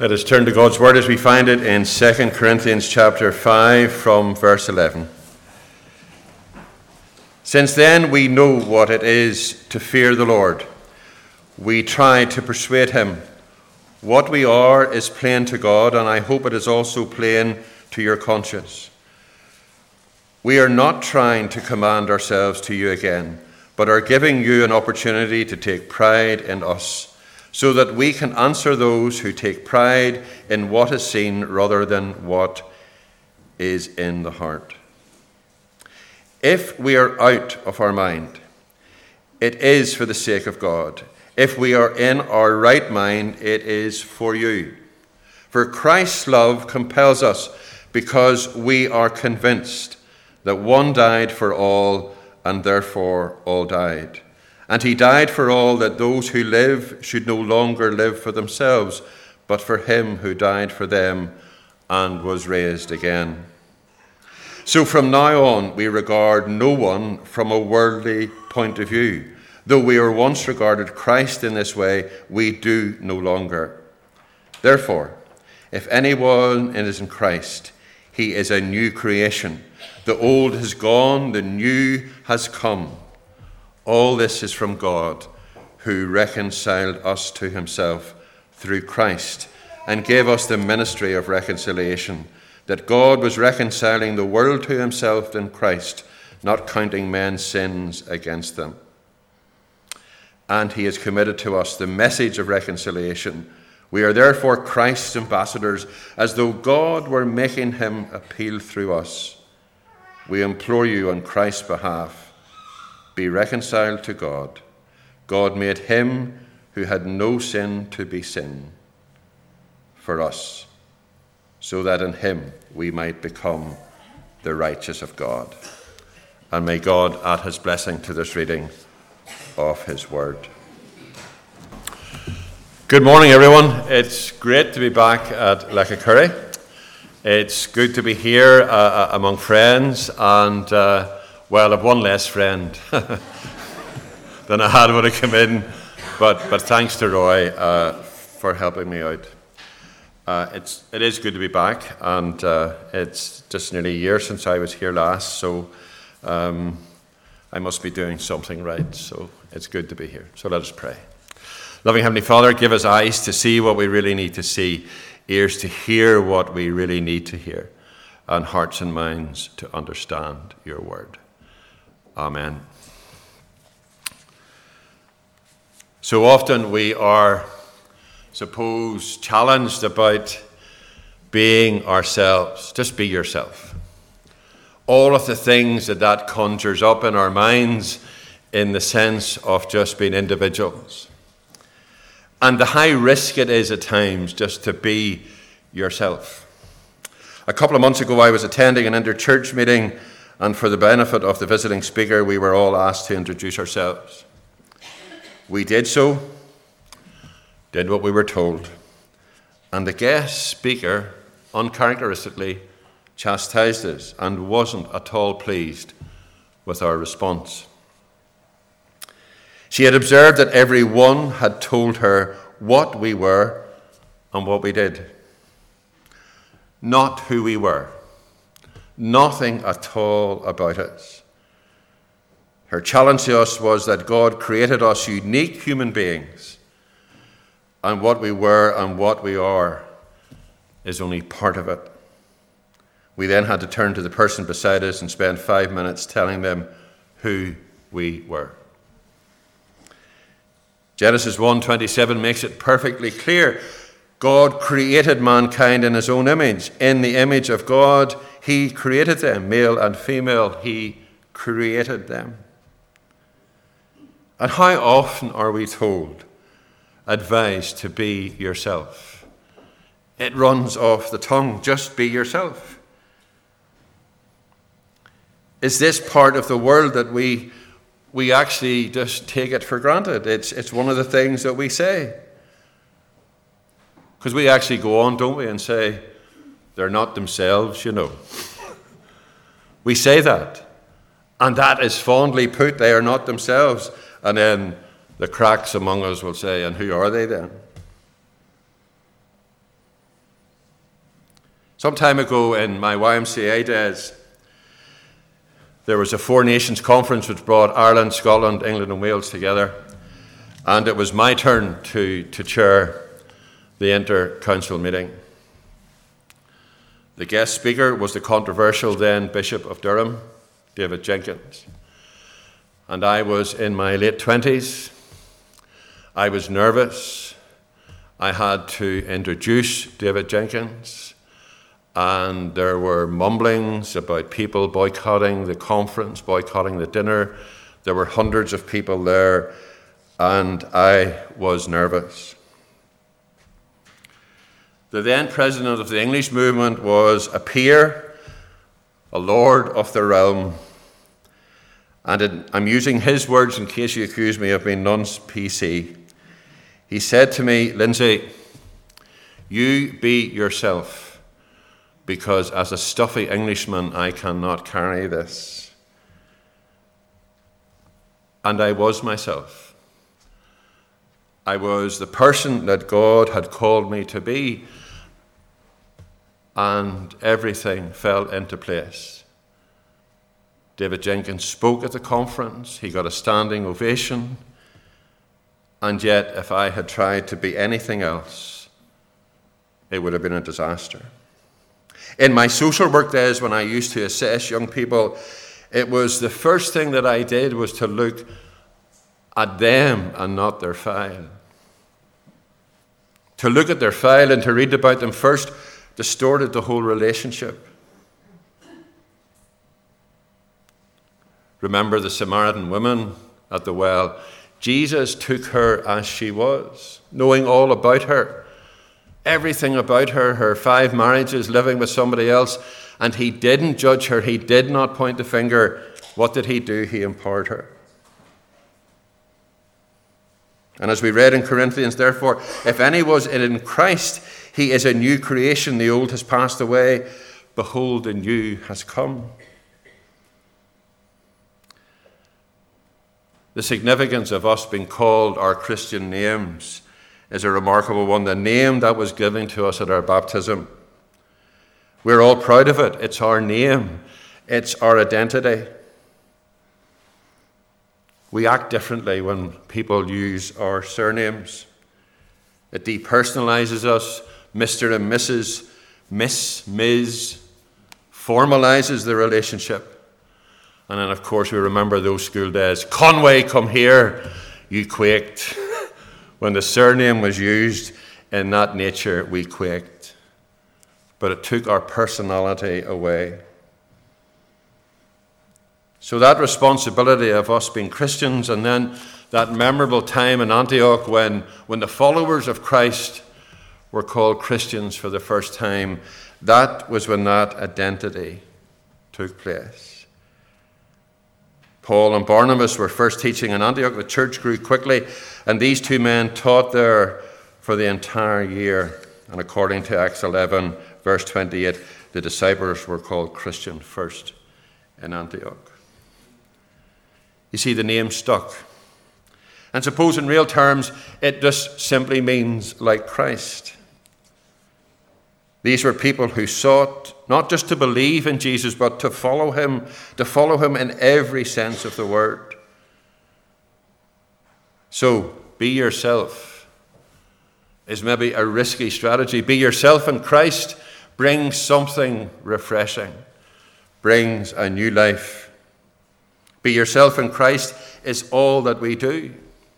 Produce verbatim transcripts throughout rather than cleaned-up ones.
Let us turn to God's Word as we find it in Second Corinthians chapter five from verse eleven. Since then we know what it is to fear the Lord. We try to persuade him. What we are is plain to God, and I hope it is also plain to your conscience. We are not trying to command ourselves to you again, but are giving you an opportunity to take pride in us, so that we can answer those who take pride in what is seen rather than what is in the heart. If we are out of our mind, it is for the sake of God. If we are in our right mind, it is for you. For Christ's love compels us, because we are convinced that one died for all, and therefore all died. And he died for all, that those who live should no longer live for themselves, but for him who died for them and was raised again. So from now on, we regard no one from a worldly point of view. Though we were once regarded Christ in this way, we do no longer. Therefore, if anyone is in Christ, he is a new creation. The old has gone, the new has come. All this is from God, who reconciled us to himself through Christ and gave us the ministry of reconciliation, that God was reconciling the world to himself in Christ, not counting men's sins against them. And he has committed to us the message of reconciliation. We are therefore Christ's ambassadors, as though God were making him appeal through us. We implore you on Christ's behalf, be reconciled to God. God made him who had no sin to be sin for us, so that in him we might become the righteous of God. And may God add his blessing to this reading of his word. Good morning, everyone. It's great to be back at Lechacurry. It's good to be here uh, among friends, and uh, well, I've one less friend than I had when I came in, but but thanks to Roy uh, for helping me out. Uh, it's it is good to be back, and uh, it's just nearly a year since I was here last, so um, I must be doing something right. So it's good to be here. So let us pray. Loving Heavenly Father, give us eyes to see what we really need to see, ears to hear what we really need to hear, and hearts and minds to understand your word. Amen. So often we are, suppose, challenged about being ourselves. Just be yourself. All of the things that that conjures up in our minds in the sense of just being individuals. And the high risk it is at times just to be yourself. A couple of months ago, I was attending an inter-church meeting, and for the benefit of the visiting speaker, we were all asked to introduce ourselves. We did so, did what we were told, and the guest speaker uncharacteristically chastised us and wasn't at all pleased with our response. She had observed that everyone had told her what we were and what we did, not who we were. Nothing at all about us. Her challenge to us was that God created us unique human beings, and what we were and what we are is only part of it. We then had to turn to the person beside us and spend five minutes telling them who we were. Genesis one twenty-seven makes it perfectly clear. God created mankind in his own image. In the image of God, he created them, male and female, he created them. And how often are we told, advised to be yourself? It runs off the tongue, just be yourself. Is this part of the world that we we actually just take it for granted? It's it's one of the things that we say. Because we actually go on, don't we, and say, they're not themselves, you know. We say that. And that is fondly put, they are not themselves. And then the cracks among us will say, and who are they then? Some time ago in my Y M C A days, there was a Four Nations conference which brought Ireland, Scotland, England and Wales together. And it was my turn to, to chair the inter-council meeting. The guest speaker was the controversial then Bishop of Durham, David Jenkins. And I was in my late twenties. I was nervous. I had to introduce David Jenkins. And there were mumblings about people boycotting the conference, boycotting the dinner. There were hundreds of people there, and I was nervous. The then president of the English movement was a peer, a lord of the realm. And in, I'm using his words in case you accuse me of being non-P C. He said to me, "Lindsay, you be yourself, because as a stuffy Englishman, I cannot carry this." And I was myself. I was the person that God had called me to be, and everything fell into place. David Jenkins spoke at the conference. He got a standing ovation. And yet, if I had tried to be anything else, it would have been a disaster. In my social work days, when I used to assess young people, it was the first thing that I did was to look at them and not their file. To look at their file and to read about them first distorted the whole relationship. Remember the Samaritan woman at the well. Jesus took her as she was, knowing all about her, everything about her, her five marriages, living with somebody else, and he didn't judge her. He did not point the finger. What did he do? He empowered her. And as we read in Corinthians, therefore, if any was in Christ, he is a new creation. The old has passed away. Behold, the new has come. The significance of us being called our Christian names is a remarkable one. The name that was given to us at our baptism. We're all proud of it. It's our name. It's our identity. We act differently when people use our surnames. It depersonalizes us. Mister and Missus, Miss, Miz, formalizes the relationship. And then, of course, we remember those school days. Conway, come here. You quaked. When the surname was used in that nature, we quaked. But it took our personality away. So that responsibility of us being Christians, and then that memorable time in Antioch when, when the followers of Christ were called Christians for the first time, that was when that identity took place. Paul and Barnabas were first teaching in Antioch. The church grew quickly, and these two men taught there for the entire year. And according to Acts eleven, verse twenty-eight, the disciples were called Christian first in Antioch. You see, the name stuck. And suppose in real terms, it just simply means like Christ. These were people who sought not just to believe in Jesus, but to follow him, to follow him in every sense of the word. So, be yourself is maybe a risky strategy. Be yourself in Christ brings something refreshing, brings a new life. Be yourself in Christ is all that we do.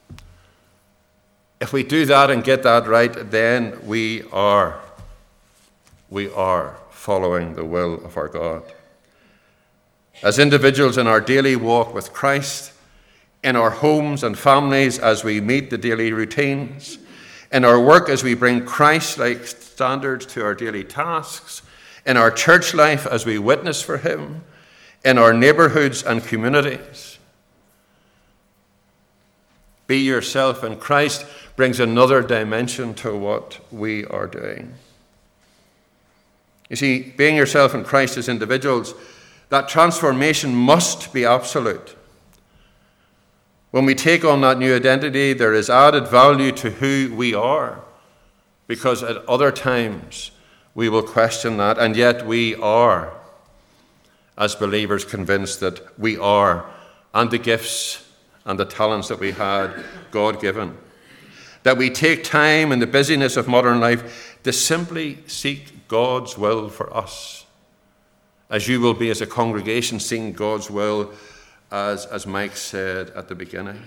If we do that and get that right, then we are We are following the will of our God. As individuals in our daily walk with Christ, in our homes and families as we meet the daily routines, in our work as we bring Christ-like standards to our daily tasks, in our church life as we witness for him, in our neighborhoods and communities. Be yourself in Christ brings another dimension to what we are doing. You see, being yourself in Christ as individuals, that transformation must be absolute. When we take on that new identity, there is added value to who we are, because at other times we will question that, and yet we are, as believers, convinced that we are, and the gifts and the talents that we had, God-given. That we take time in the busyness of modern life to simply seek God's will for us, as you will be as a congregation seeking God's will, as, as Mike said at the beginning.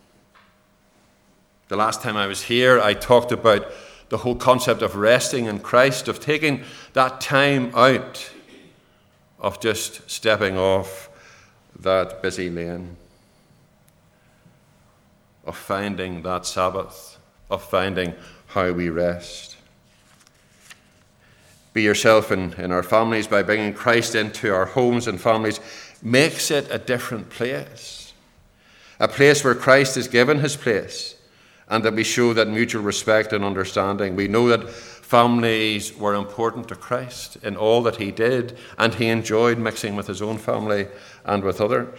The last time I was here, I talked about the whole concept of resting in Christ, of taking that time out, of just stepping off that busy lane, of finding that Sabbath, of finding how we rest. Be yourself in, in our families by bringing Christ into our homes and families makes it a different place, a place where Christ is given his place, and that we show that mutual respect and understanding. We know that families were important to Christ in all that he did, and he enjoyed mixing with his own family and with others.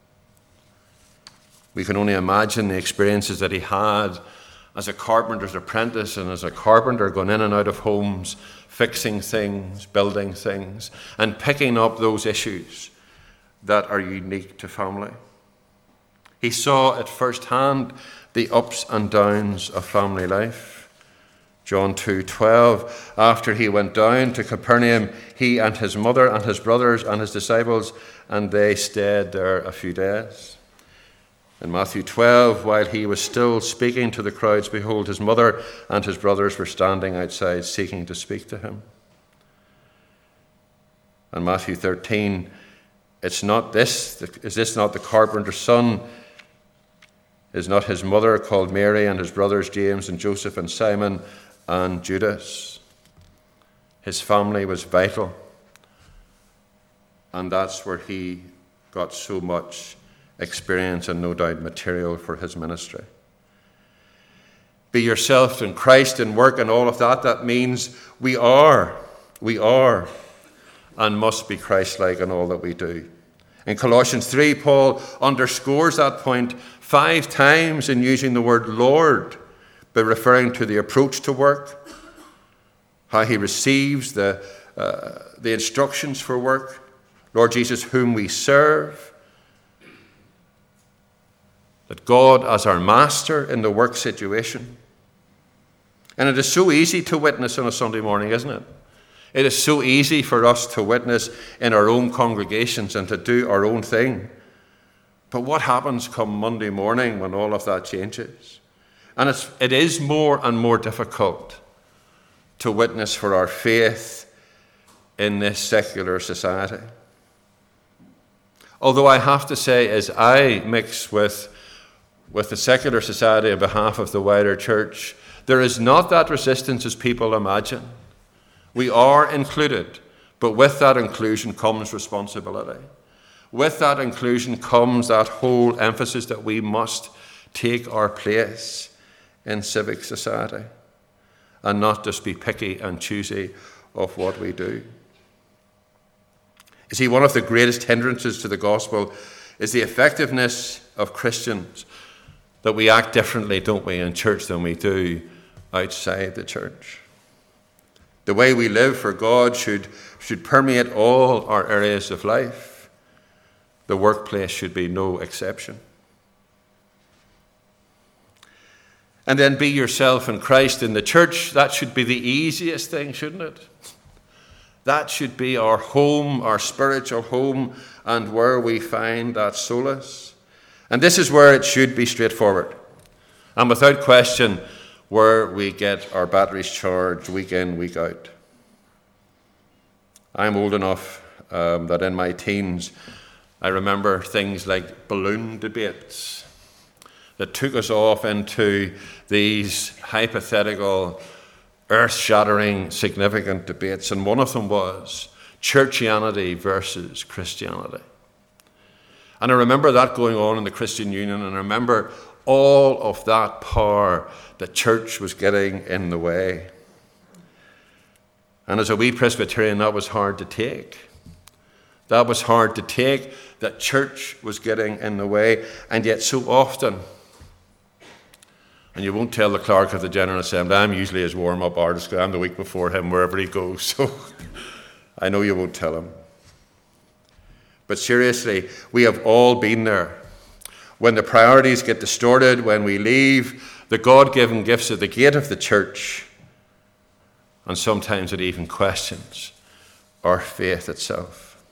We can only imagine the experiences that he had as a carpenter's apprentice and as a carpenter, going in and out of homes, fixing things, building things, and picking up those issues that are unique to family. He saw at first hand the ups and downs of family life. John two twelve, after he went down to Capernaum, he and his mother and his brothers and his disciples, and they stayed there a few days. In Matthew twelve, while he was still speaking to the crowds, behold, his mother and his brothers were standing outside seeking to speak to him. And Matthew thirteen, it's not this, is this not the carpenter's son? Is not his mother called Mary, and his brothers James and Joseph and Simon and Judas? His family was vital, and that's where he got so much experience and no doubt material for his ministry. Be yourself in Christ and work and all of that. That means we are, we are and must be Christ-like in all that we do. In Colossians three, Paul underscores that point five times in using the word Lord, by referring to the approach to work, how he receives the, uh, the instructions for work, Lord Jesus, whom we serve, that God as our master in the work situation. And it is so easy to witness on a Sunday morning, isn't it? It is so easy for us to witness in our own congregations and to do our own thing. But what happens come Monday morning when all of that changes? And it's, it is more and more difficult to witness for our faith in this secular society. Although I have to say, as I mix with, with the secular society on behalf of the wider church, there is not that resistance as people imagine. We are included, but with that inclusion comes responsibility. With that inclusion comes that whole emphasis that we must take our place in civic society and not just be picky and choosy of what we do. You see, one of the greatest hindrances to the gospel is the effectiveness of Christians, that we act differently, don't we, in church than we do outside the church. The way we live for God should, should permeate all our areas of life. The workplace should be no exception. And then be yourself in Christ in the church. That should be the easiest thing, shouldn't it? That should be our home, our spiritual home, and where we find that solace. And this is where it should be straightforward. And without question, where we get our batteries charged week in, week out. I'm old enough um, that in my teens, I remember things like balloon debates that took us off into these hypothetical, earth-shattering, significant debates. And one of them was churchianity versus Christianity. And I remember that going on in the Christian Union, and I remember all of that power the church was getting in the way. And as a wee Presbyterian, that was hard to take. That was hard to take, that church was getting in the way. And yet so often, And you won't tell the clerk of the General Assembly, I'm usually his warm-up artist, I'm the week before him wherever he goes, so I know you won't tell him. But seriously, we have all been there. When the priorities get distorted, when we leave the God-given gifts at the gate of the church, and sometimes it even questions our faith itself.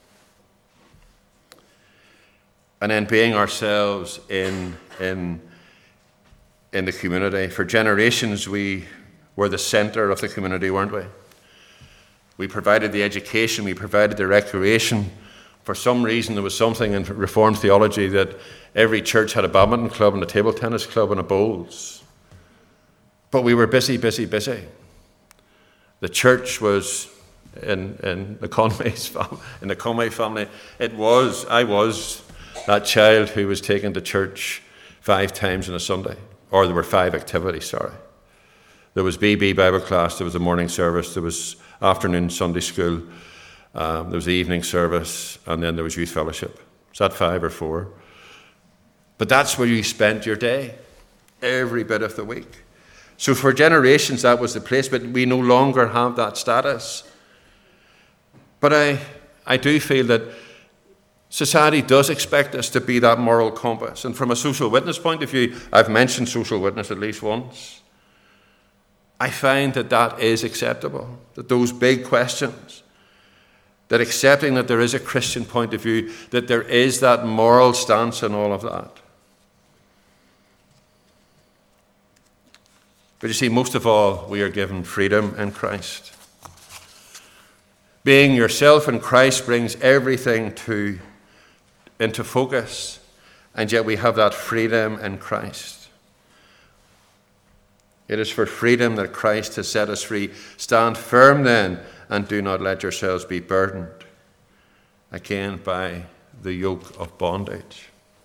And then being ourselves in, in, in the community. For generations, we were the centre of the community, weren't we? We provided the education, we provided the recreation. For some reason, there was something in Reformed theology that every church had a badminton club and a table tennis club and a bowls. But we were busy, busy, busy. The church was in, in the Conway's family, in the Conway family. It was, I was that child who was taken to church five times on a Sunday. Or there were five activities, sorry. There was B B Bible class, there was a morning service, there was afternoon Sunday school, um, there was the evening service, and then there was youth fellowship. Was that five or four? But that's where you spent your day, every bit of the week. So for generations that was the place, but we no longer have that status. But I, I do feel that society does expect us to be that moral compass. And from a social witness point of view, I've mentioned social witness at least once. I find that that is acceptable, that those big questions, that accepting that there is a Christian point of view, that there is that moral stance and all of that. But you see, most of all, we are given freedom in Christ. Being yourself in Christ brings everything to, into focus, and yet we have that freedom in Christ. It is for freedom that Christ has set us free. Stand firm then, and do not let yourselves be burdened, again, by the yoke of bondage.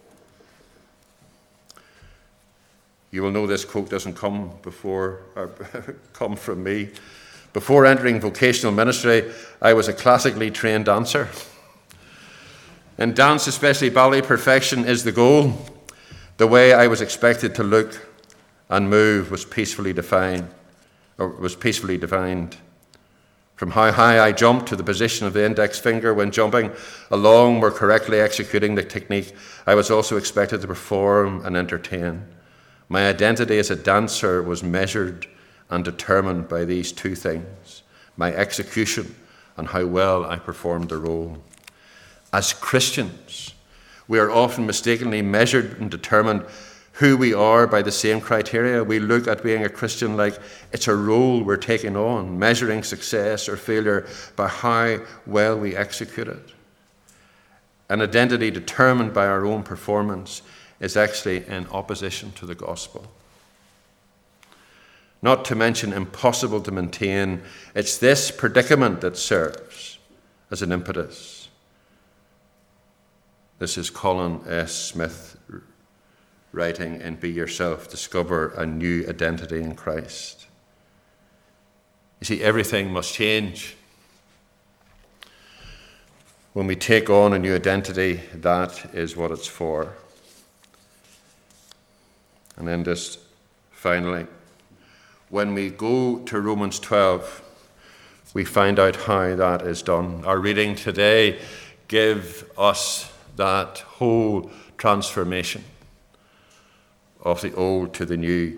You will know this quote doesn't come before or come from me. Before entering vocational ministry, I was a classically trained dancer. In dance, especially ballet, perfection is the goal. The way I was expected to look and move was peacefully defined, or was peacefully defined. From how high I jumped to the position of the index finger when jumping along or correctly executing the technique, I was also expected to perform and entertain. My identity as a dancer was measured and determined by these two things, my execution and how well I performed the role. As Christians, we are often mistakenly measured and determined who we are by the same criteria. We look at being a Christian like it's a role we're taking on, measuring success or failure by how well we execute it. An identity determined by our own performance is actually in opposition to the gospel. Not to mention impossible to maintain. It's this predicament that serves as an impetus. This is Colin S. Smith writing in Be Yourself, Discover a New Identity in Christ. You see, everything must change. When we take on a new identity, that is what it's for. And then just finally, when we go to Romans twelve, we find out how that is done. Our reading today gives us that whole transformation of the old to the new.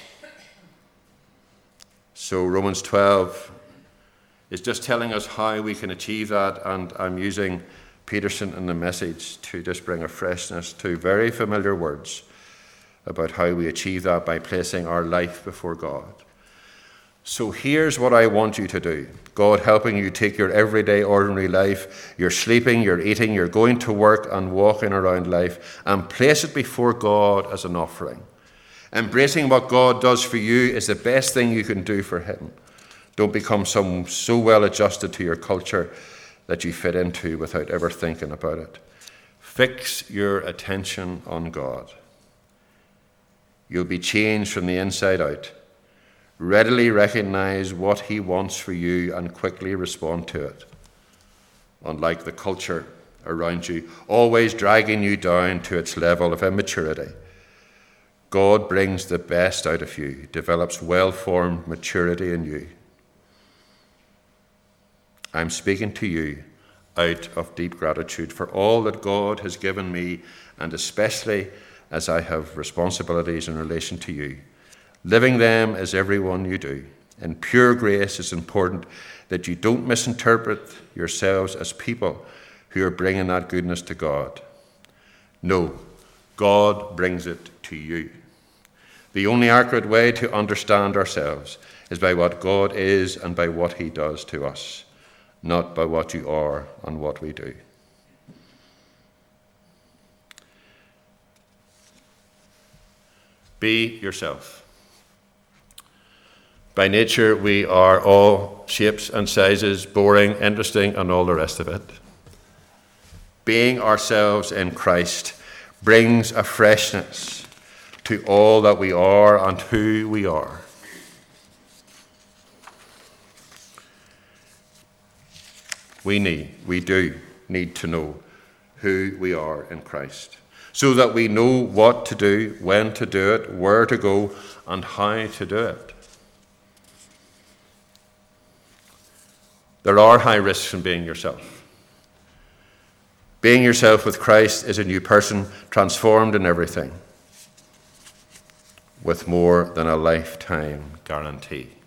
So Romans twelve is just telling us how we can achieve that, and I'm using Peterson in the Message to just bring a freshness to very familiar words about how we achieve that by placing our life before God. So here's what I want you to do. God helping you take your everyday, ordinary life, you're sleeping, you're eating, you're going to work and walking around life, and place it before God as an offering. Embracing what God does for you is the best thing you can do for him. Don't become some, so well adjusted to your culture that you fit into without ever thinking about it. Fix your attention on God. You'll be changed from the inside out. Readily recognize what he wants for you and quickly respond to it. Unlike the culture around you, always dragging you down to its level of immaturity. God brings the best out of you, develops well-formed maturity in you. I'm speaking to you out of deep gratitude for all that God has given me, and especially as I have responsibilities in relation to you. Living them as everyone you do. In pure grace, it's important that you don't misinterpret yourselves as people who are bringing that goodness to God. No, God brings it to you. The only accurate way to understand ourselves is by what God is and by what he does to us, not by what you are and what we do. Be yourself. By nature, we are all shapes and sizes, boring, interesting, and all the rest of it. Being ourselves in Christ brings a freshness to all that we are and who we are. We need, we do need to know who we are in Christ, so that we know what to do, when to do it, where to go, and how to do it. There are high risks in being yourself. Being yourself with Christ is a new person, transformed in everything, with more than a lifetime guarantee.